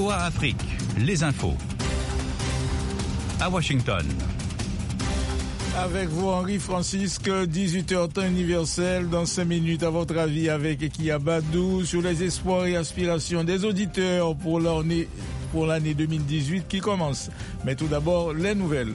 VOA Afrique, les infos. À Washington. Avec vous, Henri Francisque, 18h temps universel, dans 5 minutes, à votre avis, avec Ekia Badou, sur les espoirs et aspirations des auditeurs pour l'année 2018 qui commence. Mais tout d'abord, les nouvelles.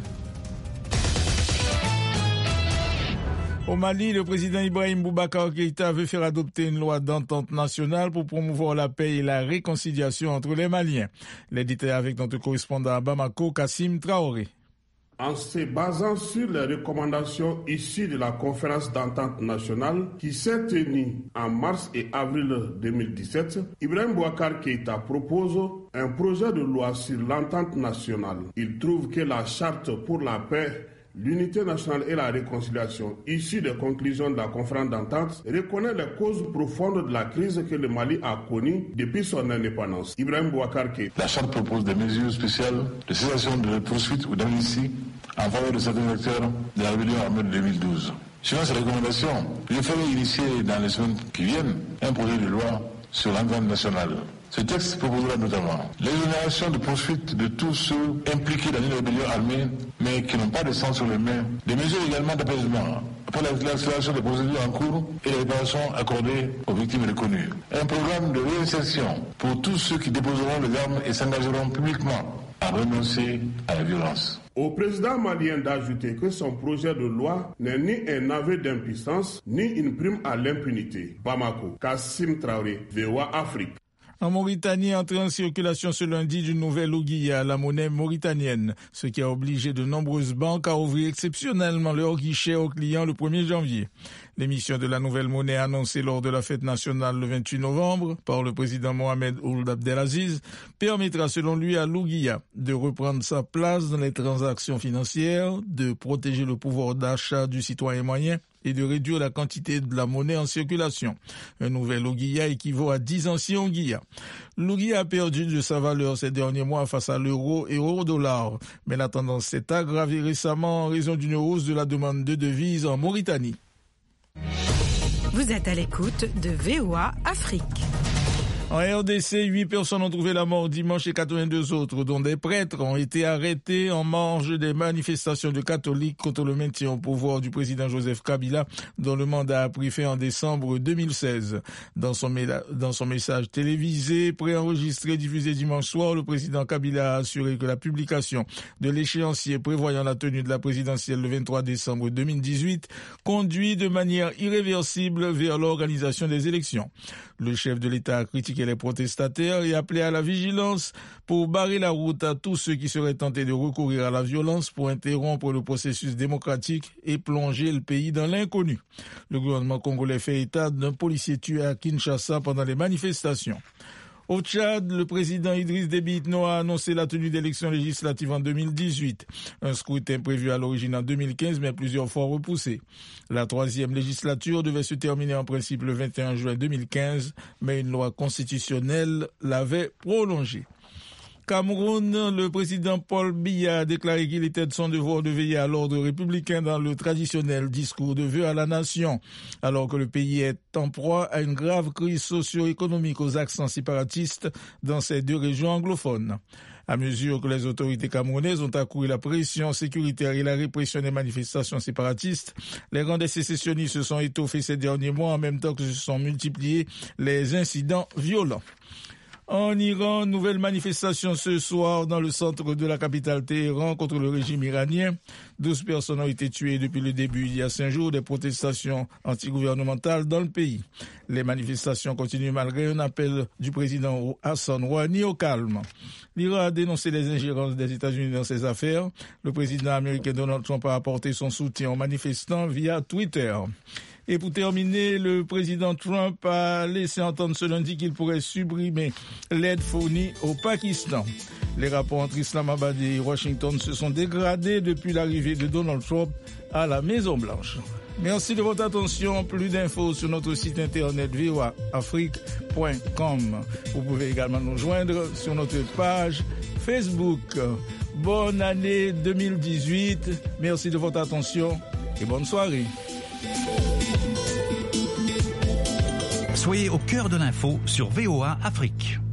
Au Mali, le président Ibrahim Boubacar Keïta veut faire adopter une loi d'entente nationale pour promouvoir la paix et la réconciliation entre les Maliens. Les détails avec notre correspondant à Bamako, Kassim Traoré. En se basant sur les recommandations issues de la conférence d'entente nationale qui s'est tenue en mars et avril 2017, Ibrahim Boubacar Keïta propose un projet de loi sur l'entente nationale. Il trouve que la charte pour la paix, l'unité nationale et la réconciliation, issue des conclusions de la conférence d'entente, reconnaît les causes profondes de la crise que le Mali a connue depuis son indépendance. Ibrahim Boubacar Keïta. La charte propose des mesures spéciales de cessation de poursuite ou d'amnistie en faveur de certains acteurs de la rébellion armée de 2012. Suivant ces recommandations, je ferai initier dans les semaines qui viennent un projet de loi sur l'entente nationale. Ce texte proposera notamment l'exonération de poursuite de tous ceux impliqués dans une rébellion armée, mais qui n'ont pas de sang sur les mains, des mesures également d'apaisement, après l'accélération des procédures en cours et les réparations accordées aux victimes reconnues. Un programme de réinsertion pour tous ceux qui déposeront les armes et s'engageront publiquement à renoncer à la violence. Au président malien d'ajouter que son projet de loi n'est ni un aveu d'impuissance, ni une prime à l'impunité. Bamako, Kassim Traoré, VOA Afrique. En Mauritanie, entrée en circulation ce lundi d'une nouvelle ouguiya, la monnaie mauritanienne, ce qui a obligé de nombreuses banques à ouvrir exceptionnellement leurs guichets aux clients le 1er janvier. L'émission de la nouvelle monnaie annoncée lors de la fête nationale le 28 novembre par le président Mohamed Ould Abdelaziz permettra selon lui à l'ouguiya de reprendre sa place dans les transactions financières, de protéger le pouvoir d'achat du citoyen moyen et de réduire la quantité de la monnaie en circulation. Un nouvel ouguiya équivaut à 10 anciens ouguiyas. L'ouguiya a perdu de sa valeur ces derniers mois face à l'euro et au dollar, mais la tendance s'est aggravée récemment en raison d'une hausse de la demande de devises en Mauritanie. Vous êtes à l'écoute de VOA Afrique. En RDC, 8 personnes ont trouvé la mort dimanche et 82 autres, dont des prêtres, ont été arrêtés en marge des manifestations de catholiques contre le maintien au pouvoir du président Joseph Kabila, dont le mandat a pris fin en décembre 2016. Dans son message télévisé, préenregistré, diffusé dimanche soir, le président Kabila a assuré que la publication de l'échéancier prévoyant la tenue de la présidentielle le 23 décembre 2018 conduit de manière irréversible vers l'organisation des élections. Le chef de l'État a critiqué les protestataires et appelé à la vigilance pour barrer la route à tous ceux qui seraient tentés de recourir à la violence pour interrompre le processus démocratique et plonger le pays dans l'inconnu. Le gouvernement congolais fait état d'un policier tué à Kinshasa pendant les manifestations. Au Tchad, le président Idriss Déby Itno a annoncé la tenue d'élections législatives en 2018. Un scrutin prévu à l'origine en 2015, mais plusieurs fois repoussé. La 3e législature devait se terminer en principe le 21 juin 2015, mais une loi constitutionnelle l'avait prolongée. Cameroun, le président Paul Biya a déclaré qu'il était de son devoir de veiller à l'ordre républicain dans le traditionnel discours de vœux à la nation, alors que le pays est en proie à une grave crise socio-économique aux accents séparatistes dans ces deux régions anglophones. À mesure que les autorités camerounaises ont accru la pression sécuritaire et la répression des manifestations séparatistes, les rangs des sécessionnistes se sont étoffés ces derniers mois en même temps que se sont multipliés les incidents violents. En Iran, nouvelle manifestation ce soir dans le centre de la capitale Téhéran contre le régime iranien. 12 personnes ont été tuées depuis le début, il y a 5 jours, des protestations antigouvernementales dans le pays. Les manifestations continuent malgré un appel du président Hassan Rouhani au calme. L'Iran a dénoncé les ingérences des États-Unis dans ces affaires. Le président américain Donald Trump a apporté son soutien aux manifestants via Twitter. Et pour terminer, le président Trump a laissé entendre ce lundi qu'il pourrait supprimer l'aide fournie au Pakistan. Les rapports entre Islamabad et Washington se sont dégradés depuis l'arrivée de Donald Trump à la Maison-Blanche. Merci de votre attention. Plus d'infos sur notre site internet voaafrique.com. Vous pouvez également nous joindre sur notre page Facebook. Bonne année 2018. Merci de votre attention et bonne soirée. Soyez au cœur de l'info sur VOA Afrique.